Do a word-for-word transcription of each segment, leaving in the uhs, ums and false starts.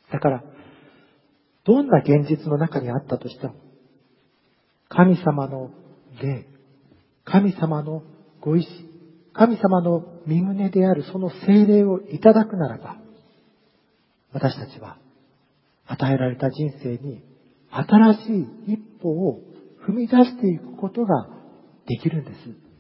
だから、どんな現実の中にあったとしても、神様の霊、神様のご意志、神様の御胸であるその聖霊をいただくならば、私たちは与えられた人生に新しい一歩を踏み出していくことができるんです。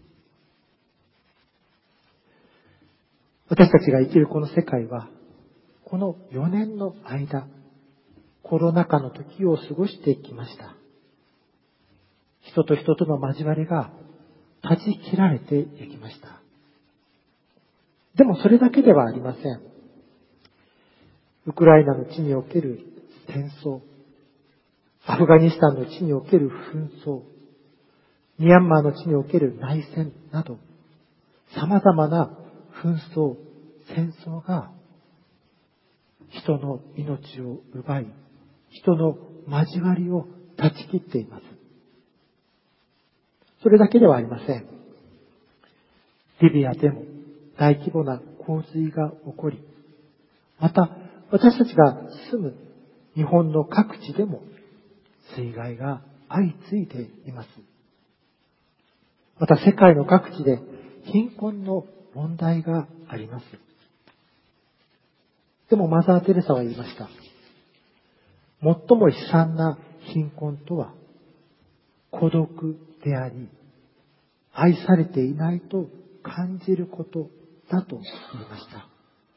私たちが生きるこの世界は、このよねんの間、コロナ禍の時を過ごしてきました。人と人との交わりが断ち切られていきました。でもそれだけではありません。ウクライナの地における戦争、アフガニスタンの地における紛争、ミャンマーの地における内戦など、様々な紛争、戦争が人の命を奪い、人の交わりを断ち切っています。それだけではありません。リビアでも大規模な洪水が起こり、また私たちが住む日本の各地でも水害が相次いでいます。また世界の各地で貧困の問題があります。でもマザー・テレサは言いました。最も悲惨な貧困とは孤独であり、愛されていないと感じることだと言いました。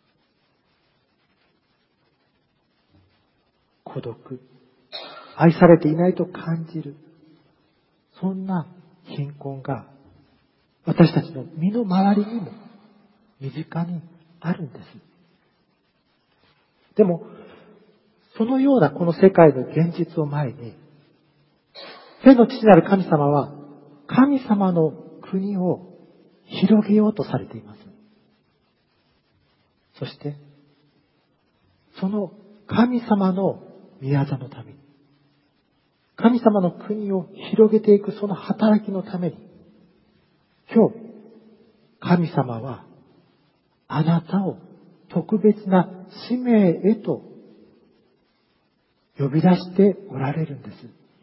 孤独、愛されていないと感じる、そんな貧困が私たちの身の回りにも身近にあるんです。でも、そのようなこの世界の現実を前に、天の父なる神様は神様の国を広げようとされています。そして、その神様の宮座のために、神様の国を広げていくその働きのために、今日、神様はあなたを特別な使命へと呼び出しておられるんです。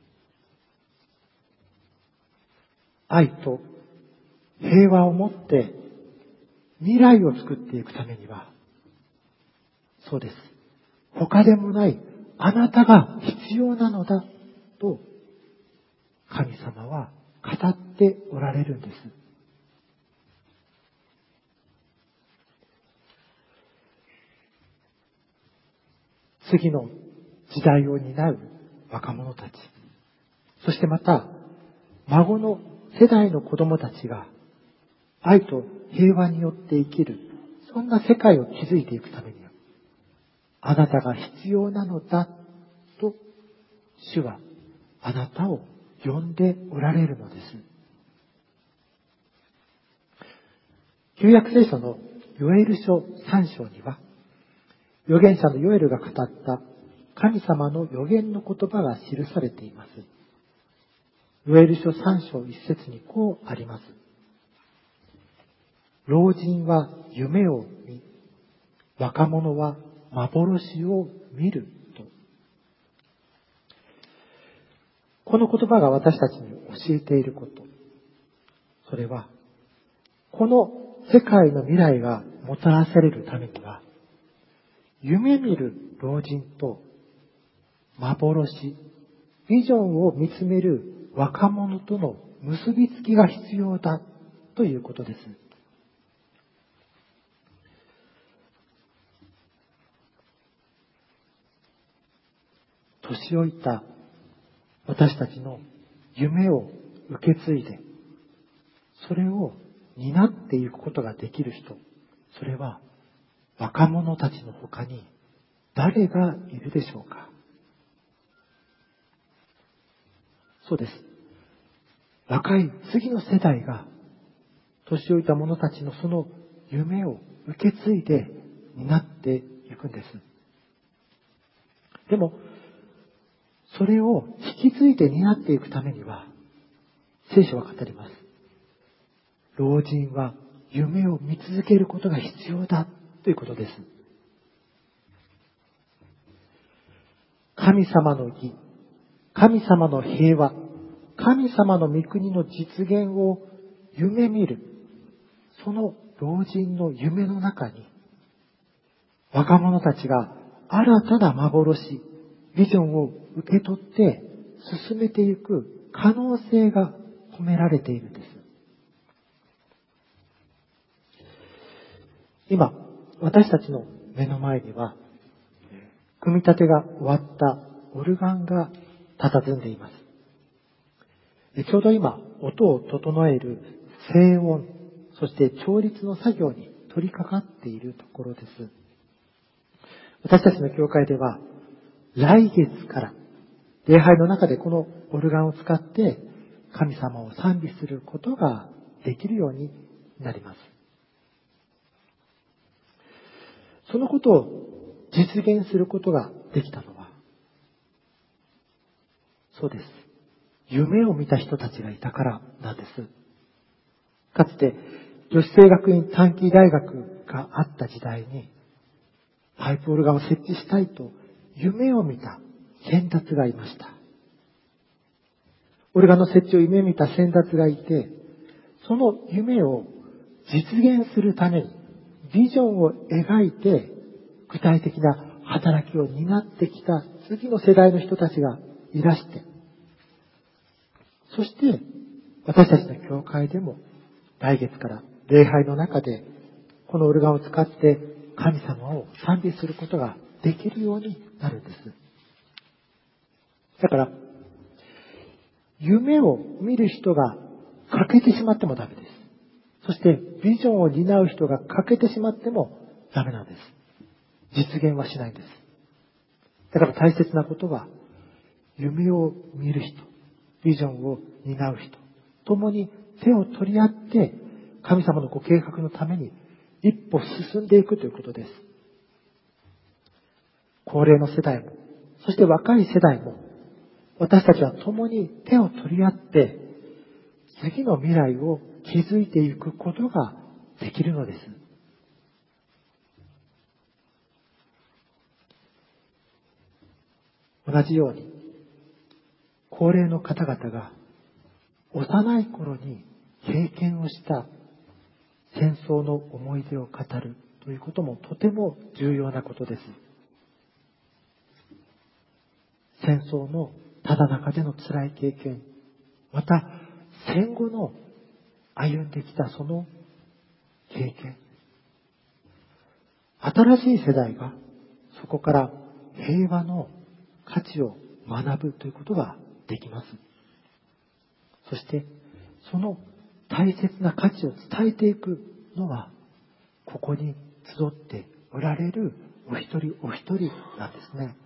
愛と平和をもって未来を作っていくためには、そうです。他でもないあなたが必要なのだと神様は語っておられるんです。次の時代を担う若者たち、そしてまた孫の世代の子供たちが愛と平和によって生きる、そんな世界を築いていくためには、あなたが必要なのだと主はあなたを呼んでおられるのです。旧約聖書のヨエル書さん章には、預言者のヨエルが語った神様の預言の言葉が記されています。ヨエル書さん章いち節にこうあります。老人は夢を見、若者は幻を見ると。この言葉が私たちに教えていること。それは、この世界の未来がもたらされるためには、夢見る老人と幻、ビジョンを見つめる若者との結びつきが必要だということです。年老いた私たちの夢を受け継いで、それを担っていくことができる人、それは若者たちの他に誰がいるでしょうか。そうです。若い次の世代が年老いた者たちのその夢を受け継いで担っていくんです。でも、それを引き継いで担っていくためには、聖書は語ります。老人は夢を見続けることが必要だということです。 神様の義、神様の平和、神様の御国の実現を夢見る、その老人の夢の中に、若者たちが新たな幻、ビジョンを受け取って進めていく可能性が込められているんです。今、私たちの目の前には、組み立てが終わったオルガンが佇んでいます。ちょうど今、音を整える静音、そして調律の作業に取り掛かっているところです。私たちの教会では、来月から礼拝の中でこのオルガンを使って神様を賛美することができるようになります。そのことを実現することができたのは、そうです。夢を見た人たちがいたからなんです。かつて女子聖学院短期大学があった時代に、パイプオルガンを設置したいと夢を見た先達がいました。オルガンの設置を夢見た先達がいて、その夢を実現するためにビジョンを描いて具体的な働きを担ってきた次の世代の人たちがいらして、そして私たちの教会でも来月から礼拝の中でこのオルガンを使って神様を賛美することができるようになるんです。だから夢を見る人が欠けてしまってもダメです。そしてビジョンを担う人が欠けてしまってもダメなんです。実現はしないんです。だから大切なことは、夢を見る人、ビジョンを担う人、共に手を取り合って神様のご計画のために一歩進んでいくということです。高齢の世代も、そして若い世代も、私たちは共に手を取り合って、次の未来を築いていくことができるのです。同じように、高齢の方々が幼い頃に経験をした戦争の思い出を語るということもとても重要なことです。戦争のただ中での辛い経験、また戦後の歩んできたその経験、新しい世代がそこから平和の価値を学ぶということができます。そしてその大切な価値を伝えていくのは、ここに集っておられるお一人お一人なんですね。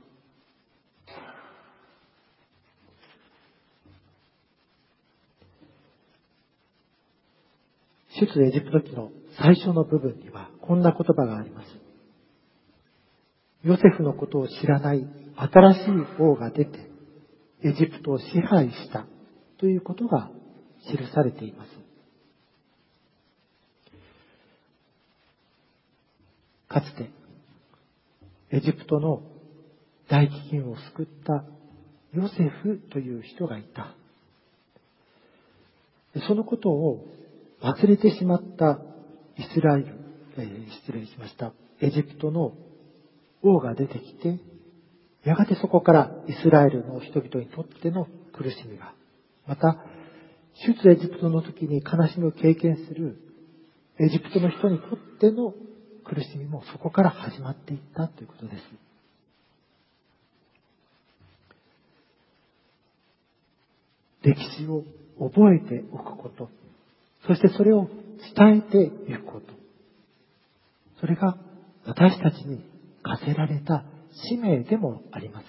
出エジプト記の最初の部分にはこんな言葉があります。ヨセフのことを知らない新しい王が出てエジプトを支配したということが記されています。かつてエジプトの大飢饉を救ったヨセフという人がいた。そのことを忘れてしまったイスラエル、えー、失礼しました。エジプトの王が出てきて、やがてそこからイスラエルの人々にとっての苦しみが、また出エジプトの時に悲しみを経験するエジプトの人にとっての苦しみもそこから始まっていったということです。歴史を覚えておくこと、そしてそれを伝えていくこと、それが私たちに課せられた使命でもあります。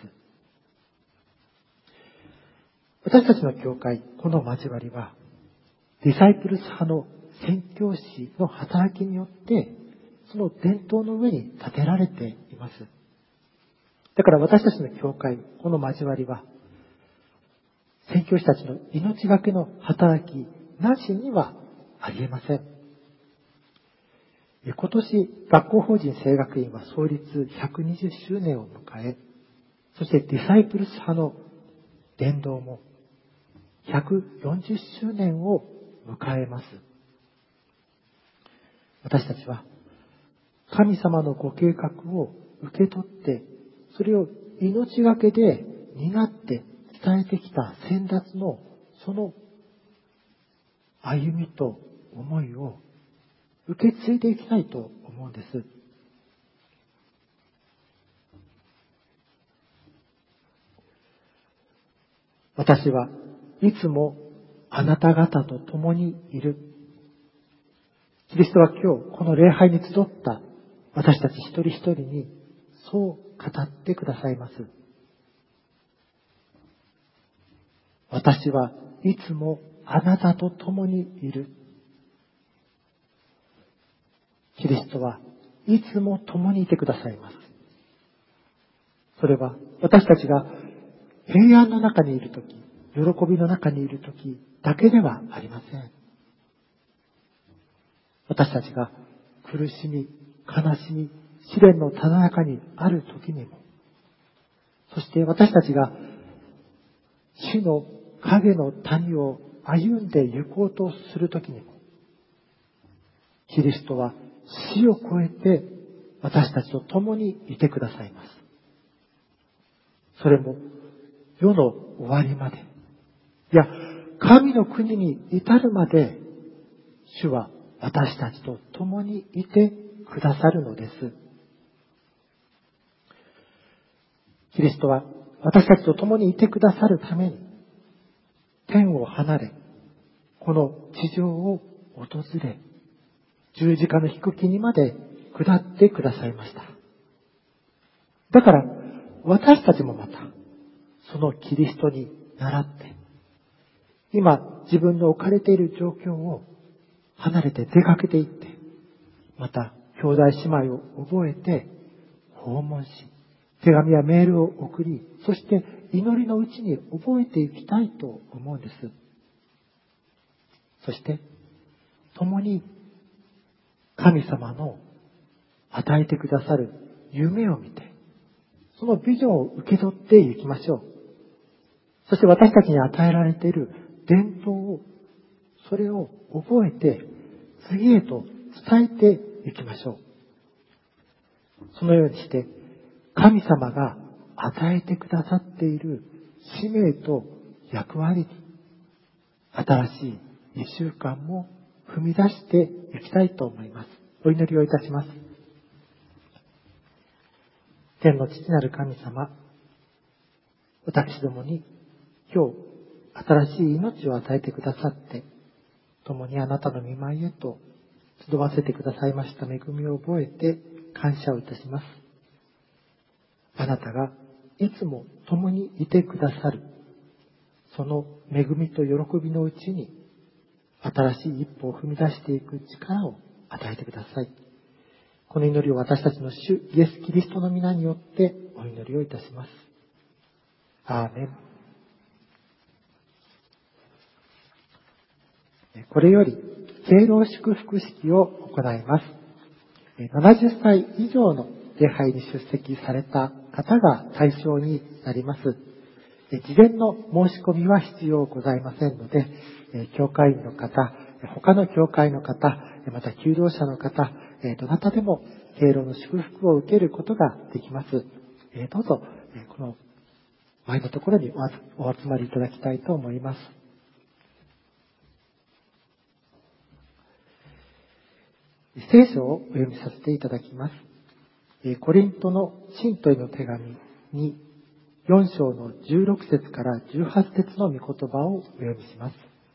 私たちの教会、この交わりはディサイプルス派の宣教師の働きによってその伝統の上に建てられています。だから私たちの教会、この交わりは宣教師たちの命がけの働きなしにはありえません。今年学校法人聖学院は創立ひゃくにじゅっしゅうねんを迎え、 そしてディサイプルス派の伝道もひゃくよんじゅっしゅうねんを迎えます。私たちは神様のご計画を受け取って、それを命がけで担って伝えてきた先達のその歩みと思いを受け継いでいきたいと思うんです。私はいつもあなた方と共にいる。キリストは今日この礼拝に集った私たち一人一人にそう語ってくださいます。私はいつもあなたと共にいる。キリストはいつも共にいてくださいます。それは私たちが平安の中にいるとき、喜びの中にいるときだけではありません。私たちが苦しみ、悲しみ、試練のただ中にあるときにも、そして私たちが死の影の谷を歩んで行こうとするときにも、キリストは死を超えて私たちと共にいてくださいます。それも世の終わりまで、いや、神の国に至るまで、主は私たちと共にいてくださるのです。キリストは私たちと共にいてくださるために、天を離れ、この地上を訪れ、十字架の低きにまで下ってくださいました。だから、私たちもまた、そのキリストに倣って、今自分の置かれている状況を離れて出かけていって、また兄弟姉妹を覚えて訪問し、手紙やメールを送り、そして祈りのうちに覚えていきたいと思うんです。そして共に神様の与えてくださる夢を見て、そのビジョンを受け取っていきましょう。そして私たちに与えられている伝統を、それを覚えて次へと伝えていきましょう。そのようにして神様が与えてくださっている使命と役割に新しい一週間も踏み出していきたいと思います。お祈りをいたします。天の父なる神様、私どもに今日新しい命を与えてくださって、共にあなたの御前へと集わせてくださいました恵みを覚えて感謝をいたします。あなたがいつも共にいてくださる、その恵みと喜びのうちに新しい一歩を踏み出していく力を与えてください。この祈りを私たちの主イエス・キリストの皆によってお祈りをいたします。アーメン。これより敬老祝福式を行います。ななじゅっさい以上の礼拝に出席された方が対象になります。事前の申し込みは必要ございませんので、教会員の方、他の教会の方、また求道者の方、どなたでも敬老の祝福を受けることができます。どうぞ、この前のところにお集まりいただきたいと思います。聖書をお読みさせていただきます。コリントの信徒への手紙によん章のじゅうろく節からじゅうはち節の御言葉をお読みします。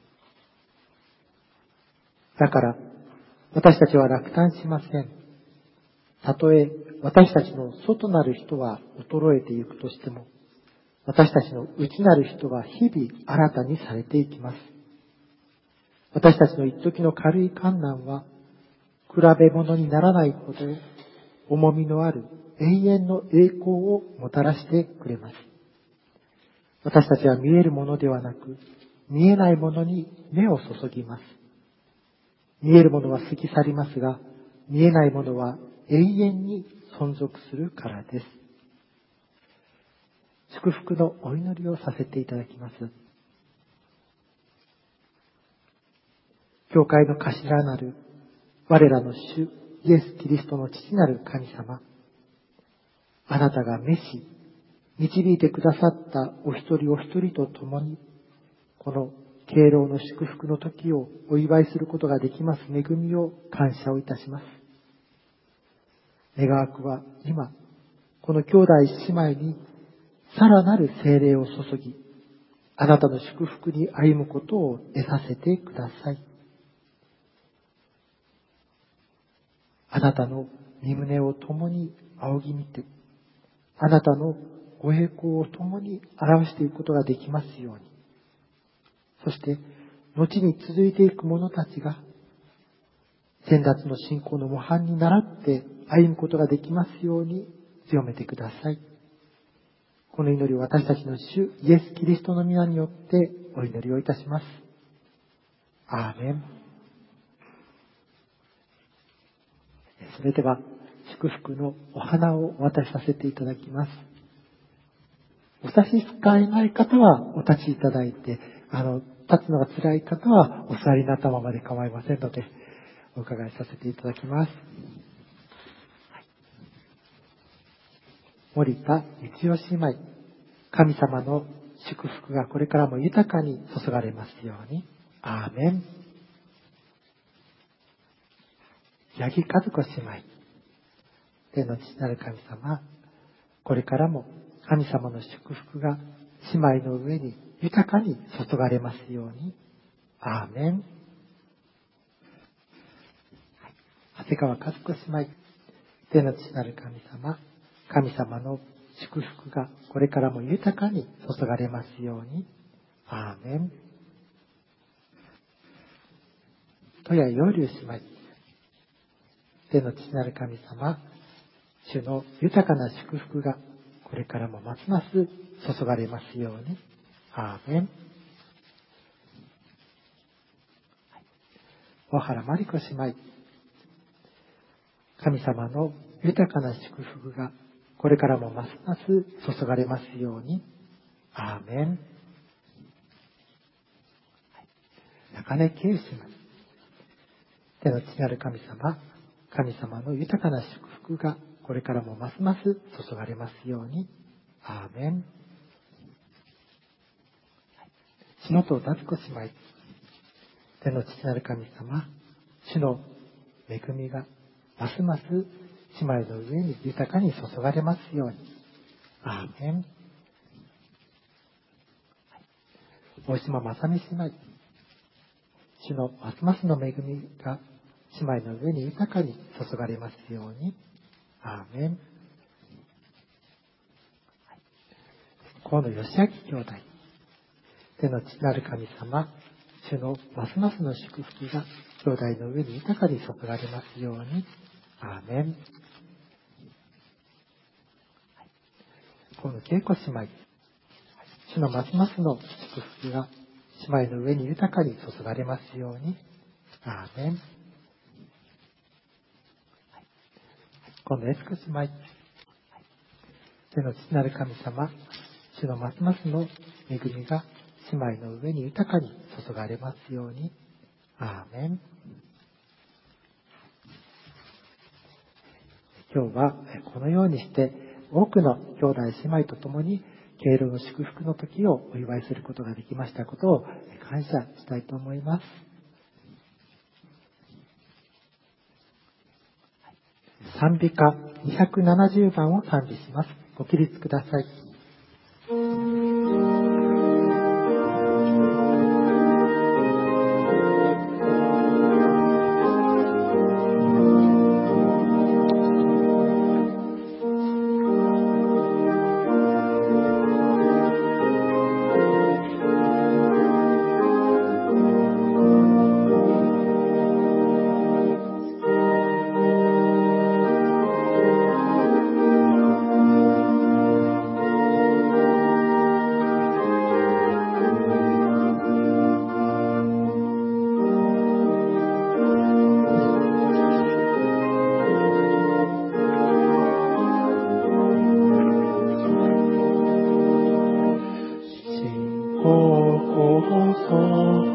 だから私たちは落胆しません。たとえ私たちの外なる人は衰えていくとしても、私たちの内なる人は日々新たにされていきます。私たちの一時の軽い患難は比べ物にならないほど重みのある永遠の栄光をもたらしてくれます。私たちは見えるものではなく、見えないものに目を注ぎます。見えるものは過ぎ去りますが、見えないものは永遠に存続するからです。 祝福のお祈りをさせていただきます。教会の頭なる我らの主イエス・キリストの父なる神様、あなたが召し、導いてくださったお一人お一人と共に、この敬老の祝福の時をお祝いすることができます恵みを感謝をいたします。願わくは今、この兄弟姉妹にさらなる聖霊を注ぎ、あなたの祝福に歩むことを得させてください。あなたの御胸を共に仰ぎ見て、あなたのご栄光を共に表していくことができますように。そして、後に続いていく者たちが、先達の信仰の模範に倣って歩むことができますように強めてください。この祈りを私たちの主イエス・キリストの皆によってお祈りをいたします。アーメン。それでは祝福のお花をお渡しさせていただきます。お差し支えない方はお立ちいただいて、あの、立つのが辛い方はお座りになったままで構いませんので、お伺いさせていただきます。森田道夫姉妹、神様の祝福がこれからも豊かに注がれますように。アーメン。八木和子姉妹、天の父なる神様、これからも神様の祝福が姉妹の上に豊かに注がれますように。アーメン。長谷川和子姉妹、天の父なる神様、神様の祝福がこれからも豊かに注がれますように。アーメン。戸谷陽龍姉妹、天の父なる神様、主の豊かな祝福がこれからもますます注がれますように。アーメン。小原真理子姉妹、神様の豊かな祝福がこれからもますます注がれますように。アーメン。中根圭姉妹、天の父なる神様、神様の豊かな祝福がこれからもますます注がれますように。アーメン。篠戸達子姉妹、天の父なる神様、主の恵みがますます姉妹の上に豊かに注がれますように。アーメン。大島正美姉妹、主のますますの恵みが姉妹の上に豊かに注がれますように。アーメン。河野義明兄弟、天の父なる神様、主のますますの祝福が兄弟の上に豊かに注がれますように。アーメン。河野恵子姉妹、主のますますの祝福が姉妹の上に豊かに注がれますように。アーメン。今度、エスコ姉妹、天の父なる神様、主のますますの恵みが姉妹の上に豊かに注がれますように。アーメン。今日はこのようにして多くの兄弟姉妹と共に敬老の祝福の時をお祝いすることができましたことを感謝したいと思います。賛美歌にひゃくななじゅうばんを賛美します。ご起立ください。 「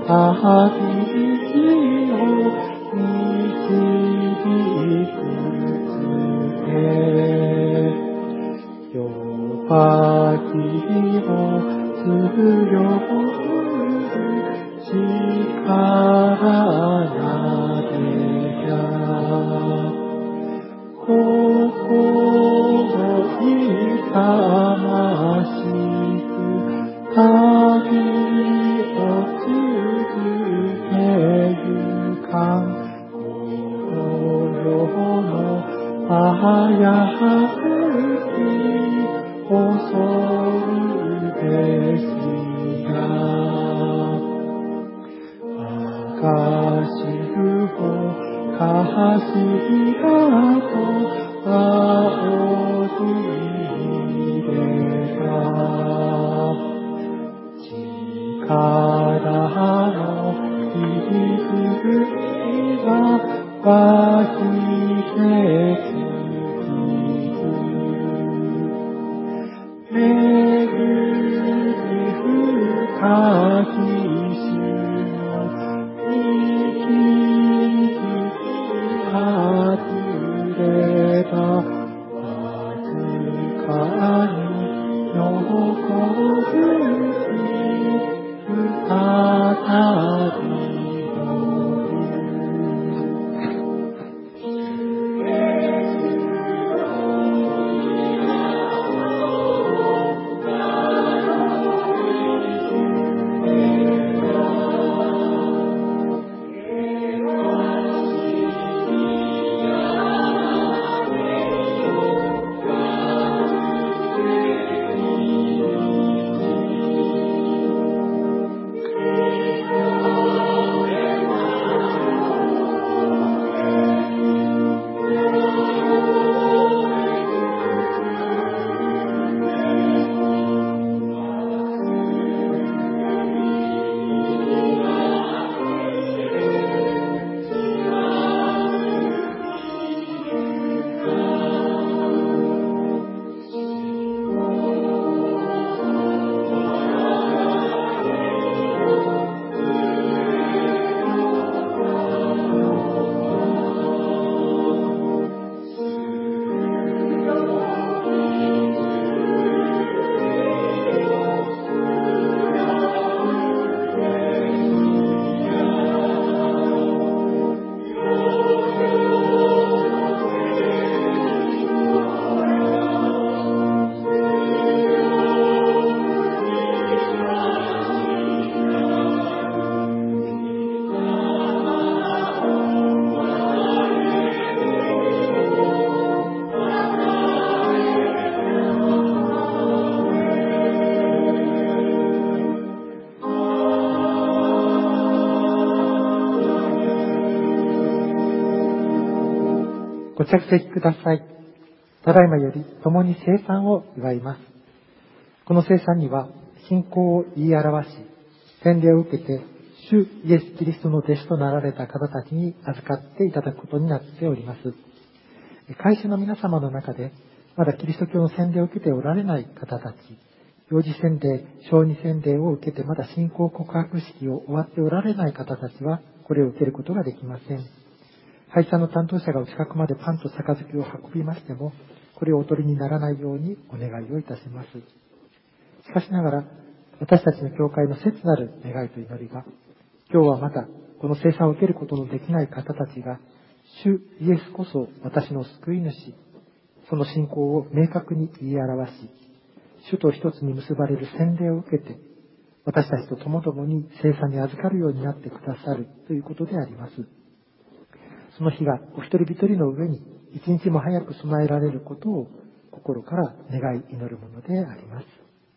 ご着席ください。ただいまより共に聖餐を祝います。この聖餐には信仰を言い表し、洗礼を受けて主イエス・キリストの弟子となられた方たちに預かっていただくことになっております。会衆の皆様の中でまだキリスト教の洗礼を受けておられない方たち、幼児洗礼、小児洗礼を受けてまだ信仰告白式を終わっておられない方たちはこれを受けることができません。配車の担当者がお近くまでパンと杯を運びましても、これをお取りにならないようにお願いをいたします。しかしながら、私たちの教会の切なる願いと祈りが、今日はまたこの聖餐を受けることのできない方たちが、主イエスこそ私の救い主、その信仰を明確に言い表し、主と一つに結ばれる洗礼を受けて、私たちと共々に聖餐に預かるようになってくださるということであります。その日がお一人一人の上に一日も早く備えられることを心から願い祈るものであります。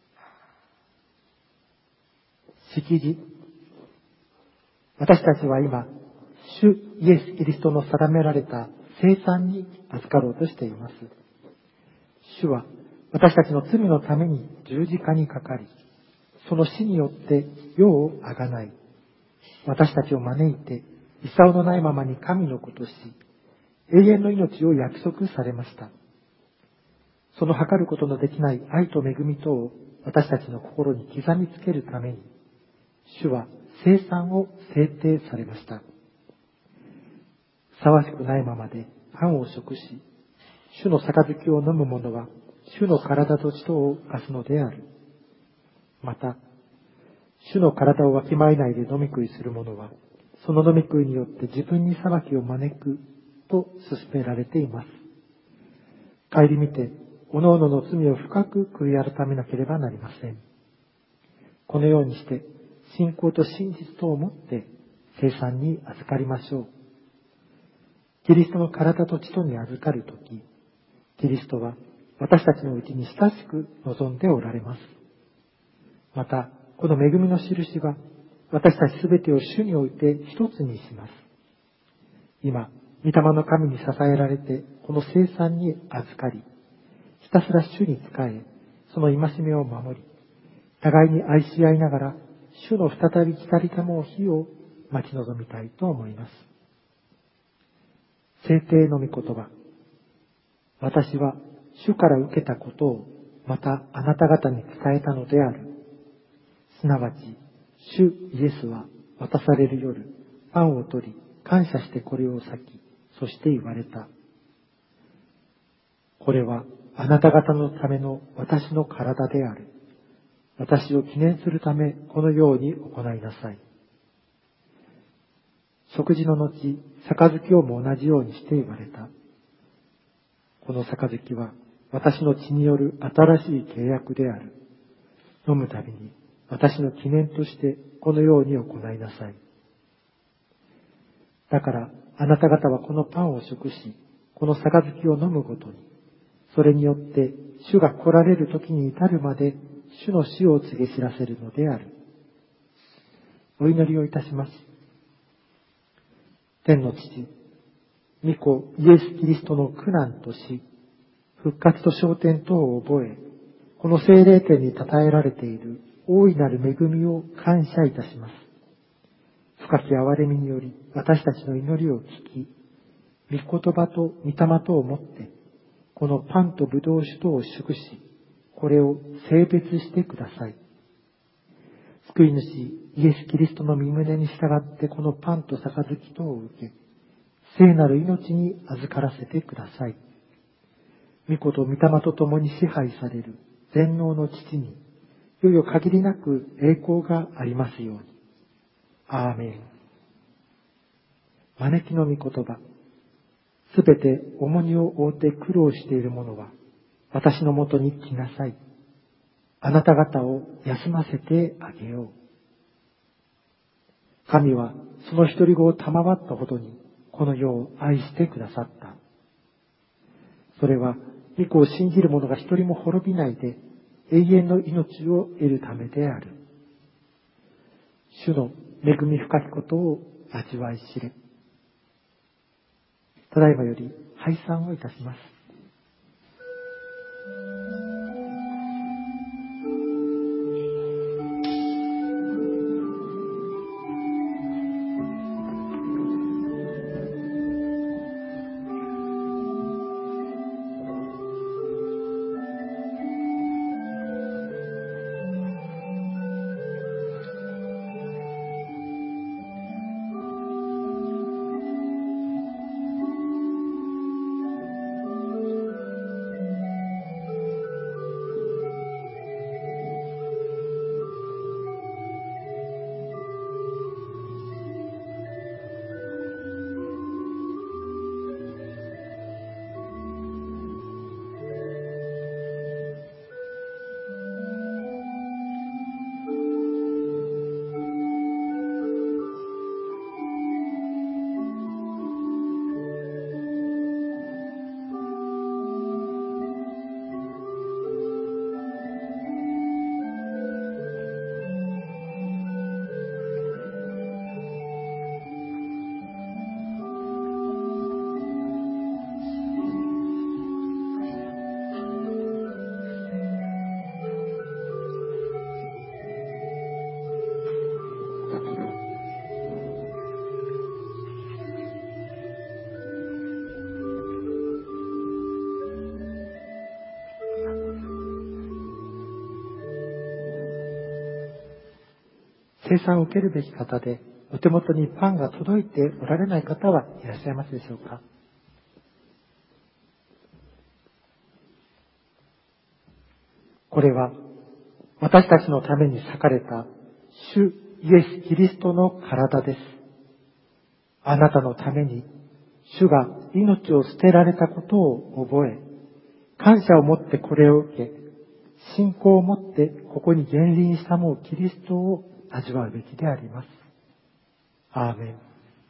式辞。私たちは今、主イエス・キリストの定められた聖餐に預かろうとしています。主は私たちの罪のために十字架にかかり、その死によって世をあがない、私たちを招いて功のないままに神の子とし、永遠の命を約束されました。その計ることのできない愛と恵みとを私たちの心に刻みつけるために、主は聖餐を制定されました。ふさわしくないままでパンを食し、主の杯を飲む者は主の体と血とを犯すのである。また、主の体をわきまえないで飲み食いする者は、その飲み食いによって自分に裁きを招くと勧められています。顧みて、おのおのの罪を深く悔い改めなければなりません。このようにして、信仰と真実とをもって聖餐に預かりましょう。キリストの体と血とに預かるとき、キリストは私たちのうちに親しく望んでおられます。また、この恵みの印は、私たちすべてを主において一つにします。今、御霊の神に支えられて、この聖餐に預かり、ひたすら主に仕え、その戒めを守り、互いに愛し合いながら、主の再び来たりたもう日を待ち望みたいと思います。聖帝の御言葉。私は主から受けたことをまたあなた方に伝えたのである。すなわち、主イエスは渡される夜、パンを取り、感謝してこれを裂き、そして言われた。これはあなた方のための私の体である。私を記念するため、このように行いなさい。食事の後、杯をも同じようにして言われた。この杯は私の血による新しい契約である。飲むたびに私の記念としてこのように行いなさい。だからあなた方はこのパンを食し、この杯を飲むごとに、それによって主が来られる時に至るまで主の死を告げ知らせるのである。お祈りをいたします。天の父、御子イエス・キリストの苦難と死、復活と昇天等を覚え、この聖霊典に称えられている大いなる恵みを感謝いたします。深き憐れみにより私たちの祈りを聞き、御言葉と御霊とをもって、このパンと葡萄酒とを祝し、これを聖別してください。救い主イエス・キリストの御胸に従ってこのパンと杯とを受け、聖なる命に預からせてください。御子と御霊と共に支配される全能の父に、いよいよ限りなく栄光がありますように。アーメン。招きの御言葉。すべて重荷を負って苦労している者は、私のもとに来なさい。あなた方を休ませてあげよう。神はその一人子を賜ったほどに、この世を愛してくださった。それは、御子を信じる者が一人も滅びないで、永遠の命を得るためである。主の恵み深きことを味わい知れ。ただいまより拝賛をいたします。 生産を受けるべき方で、お手元にパンが届いておられない方はいらっしゃいますでしょうか。これは私たちのために裂かれた主イエス・キリストの体です。あなたのために主が命を捨てられたことを覚え、感謝を持ってこれを受け、信仰を持ってここに現臨したもうキリストを味わうべきであります。アーメン。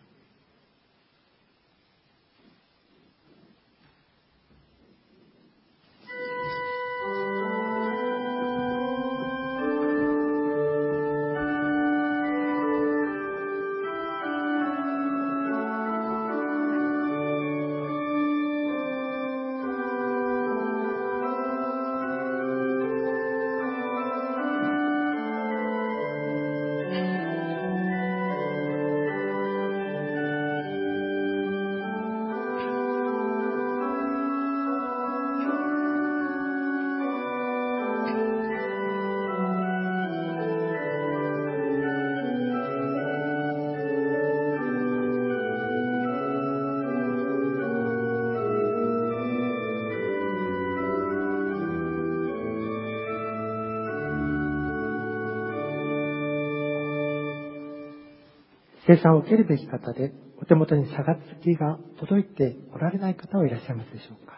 生産を受けるべき方で、お手元に下がつきが届いておられない方はいらっしゃいますでしょうか。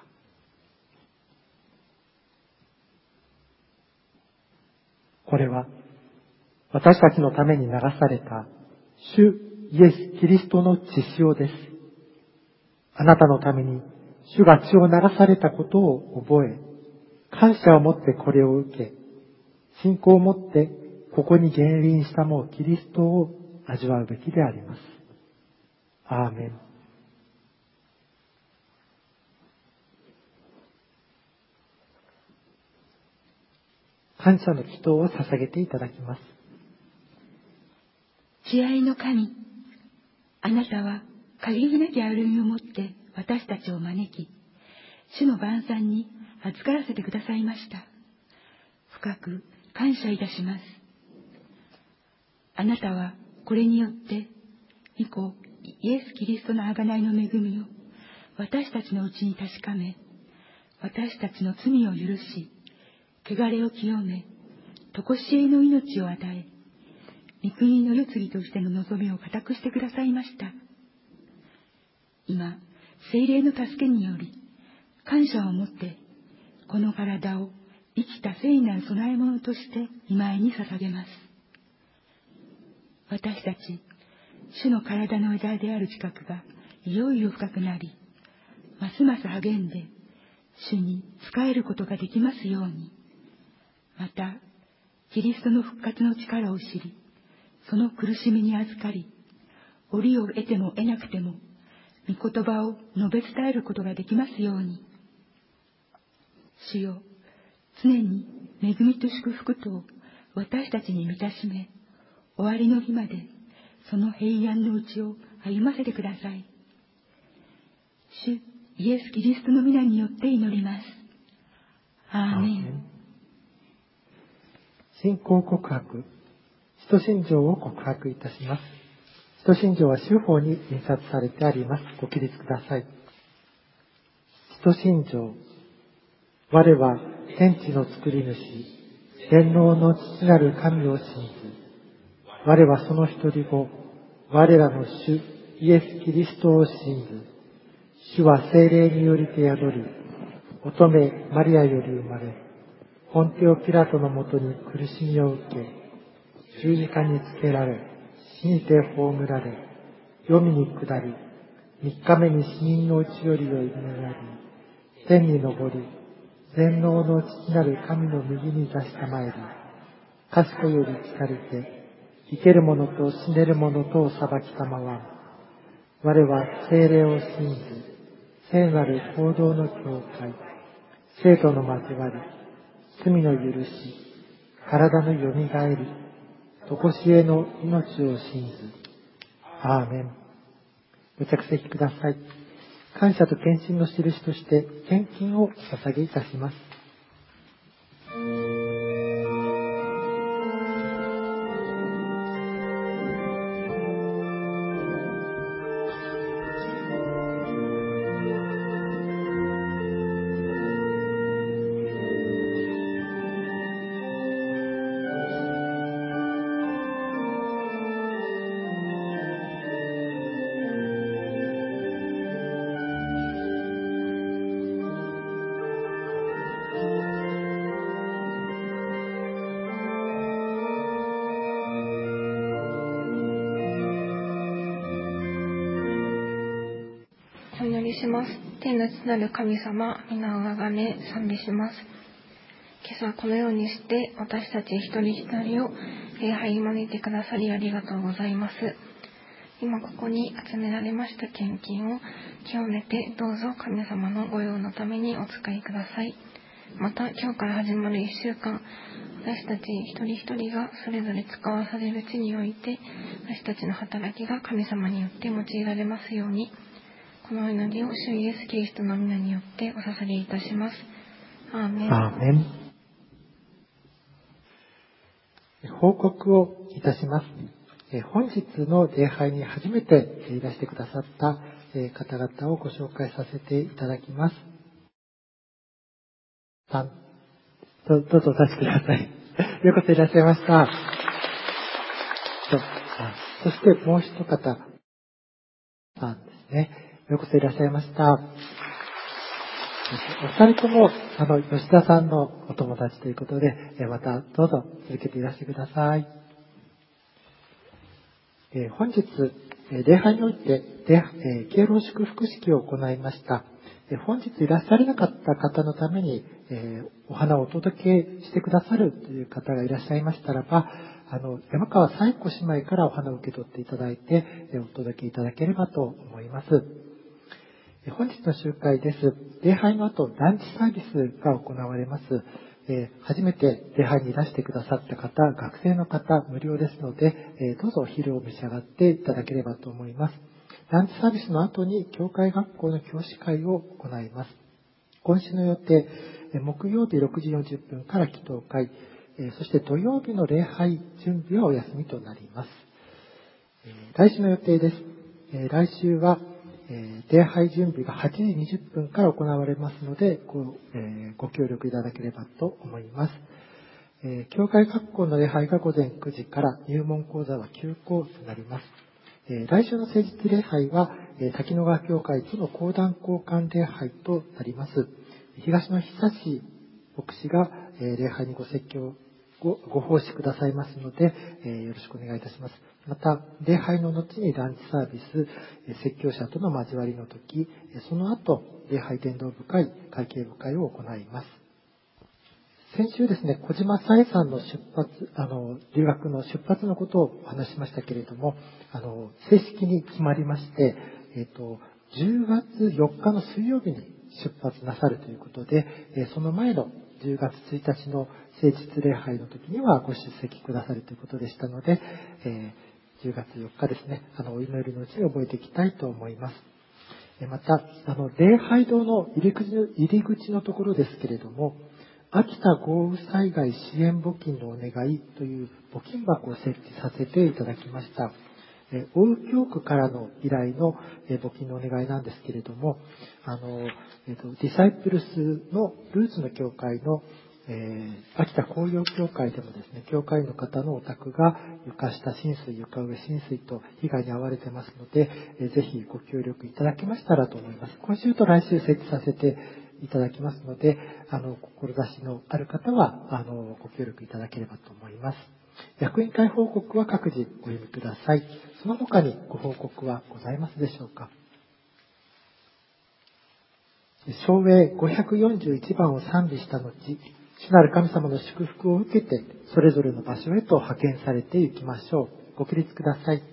これは私たちのために流された主イエス・キリストの血潮です。あなたのために主が血を流されたことを覚え、感謝を持ってこれを受け、信仰を持ってここに現臨したもうキリストを味わうべきであります。アーメン。感謝の祈祷を捧げていただきます。 慈愛の神、あなたは限りなき歩みをもって私たちを招き、主の晩餐に預からせてくださいました。深く感謝いたします。あなたはこれによって御子イエス・キリストの贖いの恵みを私たちのうちに確かめ、私たちの罪を許し、汚れを清め、常しえの命を与え、御国の世継ぎとしての望みを固くしてくださいました。今、聖霊の助けにより、感謝を持って、この体を生きた聖なる供え物として御前に捧げます。私たち、主の体の枝である自覚がいよいよ深くなり、ますます励んで、主に仕えることができますように。また、キリストの復活の力を知り、その苦しみに預かり、折を得ても得なくても、御言葉を述べ伝えることができますように。主よ、常に恵みと祝福と私たちに満たしめ、終わりの日までその平安のうちを歩ませてください。主イエス・キリストの皆によって祈ります。アーメン。 信仰告白、使徒信条を告白いたします。使徒信条は州法に印刷されてあります。ご起立ください。使徒信条。我は天地の作り主、天皇の父なる神を信ず。我はその一人子、我らの主イエス・キリストを信ず。主は聖霊によりて宿り、乙女マリアより生まれ、ポンテオピラトのもとに苦しみを受け、十字架につけられ、死にて葬られ、黄泉に下り、三日目に死人のうちよりをいながり、天に昇り、全能の父なる神の右に座したまえり、賢より来りて、生ける者と死ねる者とを裁きたまわん。我は聖霊を信ず、聖なる行動の教会、生徒の交わり、罪の許し、体のよみがえり、常しえの命を信ず。アーメン。ご着席ください。感謝と献身の印として献金を捧げいたします。 します。天の父なる神様、皆をあがめ賛美します。今朝このようにして私たち一人一人を礼拝に招いてくださりありがとうございます。今ここに集められました献金を清めてどうぞ神様の御用のためにお使いください。また今日から始まる一週間、私たち一人一人がそれぞれ使わされる地において私たちの働きが神様によって用いられますように、この祈りを主イエスキリストの皆によってお捧げいたします。アーメン。 アーメン。報告をいたします。本日の礼拝に初めていらしてくださった方々をご紹介させていただきます。さん、ど, どうぞお立ちください。ようこそいらっしゃいました。そしてもう一方さんですね。ようこそいらっしゃいました。お二人ともあの吉田さんのお友達ということで、またどうぞ続けていらしてください。えー、本日、えー、礼拝において、えー、敬老祝福式を行いました。えー、本日いらっしゃれなかった方のために、えー、お花をお届けしてくださるという方がいらっしゃいましたらば、あの山川彩子姉妹からお花を受け取っていただいて、えー、お届けいただければと思います。えー、本日の集会です。礼拝の後、ランチサービスが行われます。えー、初めて礼拝にいらしてくださった方、学生の方、無料ですので、えー、どうぞお昼を召し上がっていただければと思います。ランチサービスの後に、教会学校の教師会を行います。今週の予定、えー、木曜日ろくじよんじゅっぷんから祈祷会、えー、そして土曜日の礼拝準備はお休みとなります。えー、来週の予定です。えー、来週は、えー、礼拝準備がはちじにじゅっぷんから行われますので ご,、えー、ご協力いただければと思います。えー、教会学校の礼拝が午前くじから入門講座は休講となります。えー、来週の誠実礼拝は、えー、滝野川教会との講談交換礼拝となります。東野久志牧師が、えー、礼拝にご説教ごご奉仕くださいますので、えー、よろしくお願いいたします。また、礼拝の後にランチサービス、えー、説教者との交わりの時、その後、礼拝伝道部会、会計部会を行います。先週ですね、小島沙恵さんの出発、あの、留学の出発のことをお話ししましたけれども、あの、正式に決まりまして、えっと、じゅうがつよっかの水曜日に出発なさるということで、その前のじゅうがつついたちの誠実礼拝の時にはご出席くださるということでしたので、えー、じゅうがつよっかですね、あの、お祈りのうちに覚えていきたいと思います。また、あの、礼拝堂の入り口の、入り口のところですけれども、秋田豪雨災害支援募金のお願いという募金箱を設置させていただきました。大雨教区からの依頼の募金のお願いなんですけれども、あの、えっと、ディサイプルスのルーツの教会の、えー、秋田紅葉教会でもですね、教会の方のお宅が床下浸水、床上浸水と被害に遭われてますので、えー、ぜひご協力いただけましたらと思います。今週と来週設置させていただきますので、あの、志のある方は、あの、ご協力いただければと思います。役員会報告は各自お読みください。その他にご報告はございますでしょうか。唱詠ごひゃくよんじゅういちばんを賛美した後、主なる神様の祝福を受けて、それぞれの場所へと派遣されていきましょう。ご起立ください。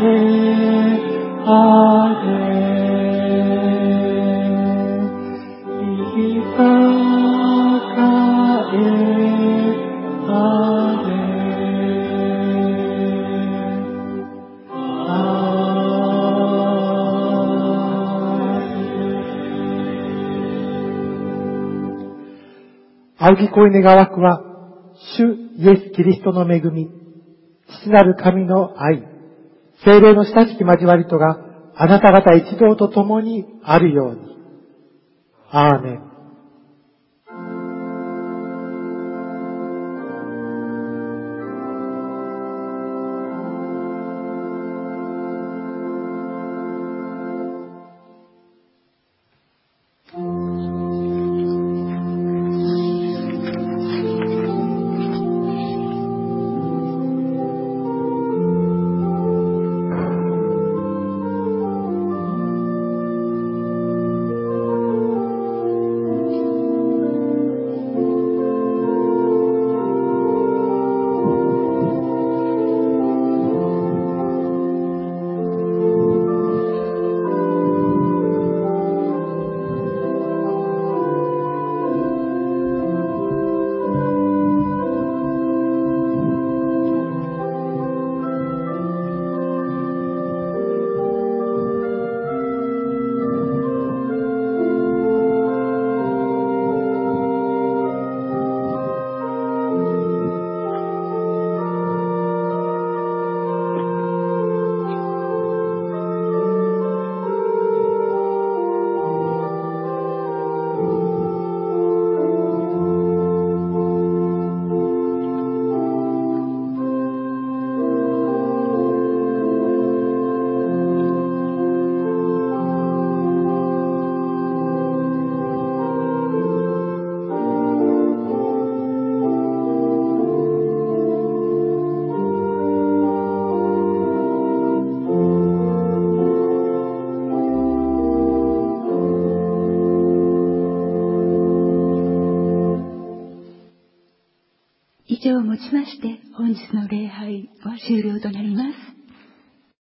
仰ぎ声願わくは、主イエス・キリストの恵み、父なる神の愛、聖霊の親しき交わりとがあなた方一同と共にあるように。アーメン。 以上をもちまして本日の礼拝は終了となります。